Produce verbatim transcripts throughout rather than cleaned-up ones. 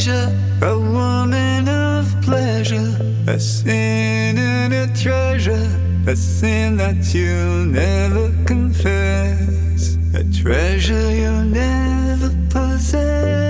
treasure, a woman of pleasure, a sin and a treasure, a sin that you'll never confess, a treasure you'll never possess.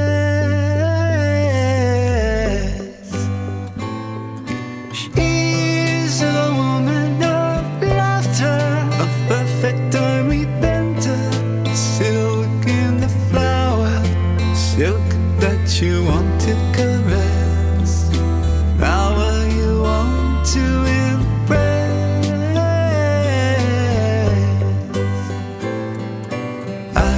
She's a woman of laughter, a perfect unrepentant, silk in the flower, silk that you want to caress, flower you want to embrace. I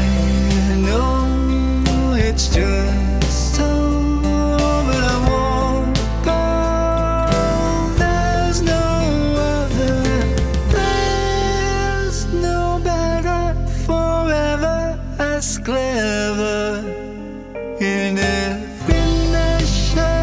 know it's just so, but I won't go. There's no other, there's no better, forever as clever in every measure.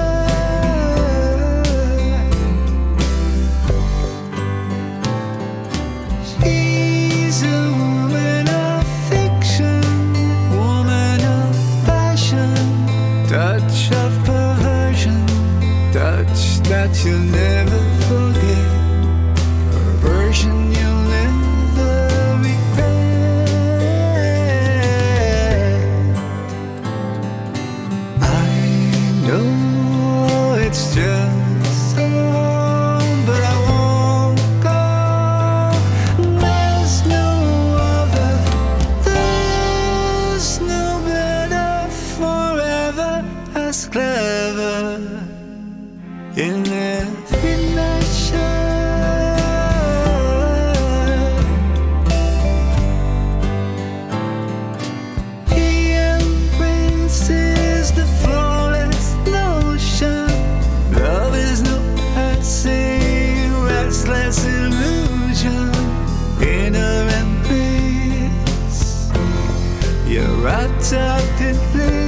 She's a woman of fiction, woman of passion, touch of perversion, touch that you'll never forget, perversion you'll never regret. I know it's just so, but I won't go. There's no other, there's no better, forever as clever in every measure. He embraces the flawless notion. Love is no passing, restless illusion. In her embrace, you're wrapped up in bliss.